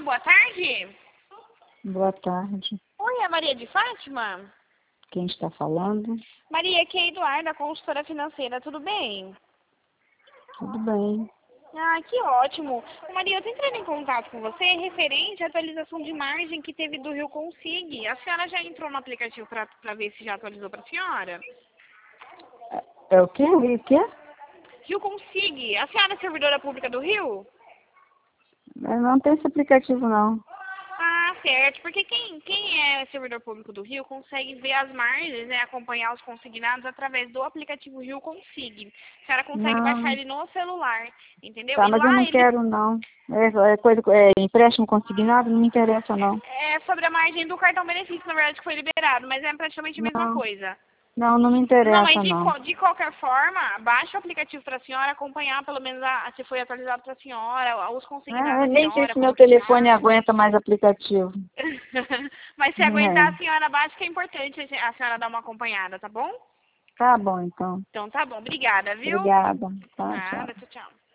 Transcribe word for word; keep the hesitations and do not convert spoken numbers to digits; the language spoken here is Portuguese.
boa tarde. Boa tarde. Oi, é a Maria de Fátima? Quem está falando? Maria, aqui é a Eduarda, consultora financeira, tudo bem? Tudo bem. Ah, que ótimo. Maria, eu tô entrando em contato com você referente à atualização de margem que teve do Rio Consig. A senhora já entrou no aplicativo para ver se já atualizou para a senhora? É, é o quê? O quê? Rio Consig. A senhora é servidora pública do Rio? Eu não tenho esse aplicativo, não. Ah, certo. Porque quem, quem é servidor público do Rio consegue ver as margens, né, acompanhar os consignados através do aplicativo Rio Consig. A senhora consegue baixar Não. ele no celular, entendeu? Tá, E mas eu lá não ele quero, não. É, é coisa, é empréstimo consignado, não me interessa, não. é sobre a margem do cartão benefício, na verdade, que foi liberado, mas é praticamente a mesma Não, coisa. não, não me Não, mas interessa, de, não. co- de qualquer forma, baixe o aplicativo para a senhora acompanhar, pelo menos, a, se foi atualizado para a senhora, os consignados É, eu da nem sei senhora, se meu como que telefone tá. aguenta mais aplicativo. Mas se aguentar, a É. senhora baixa, que é importante a senhora dar uma acompanhada, tá bom? Tá bom, então. Então tá bom, obrigada, viu? Obrigada. Tá, tchau. Nada, tchau, tchau.